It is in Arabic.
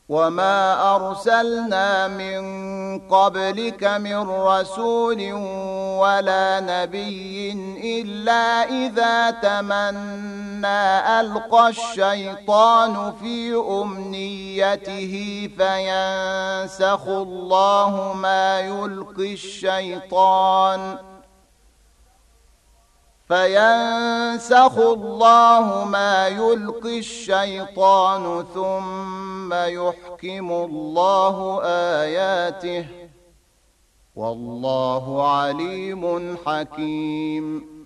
وما أرسلنا من قبلك من رسول ولا نبي إلا إذا تمنى ألقى الشيطان في أمنيته فينسخ الله ما يلقي الشيطان ثم يحكم الله آياته والله عليم حكيم.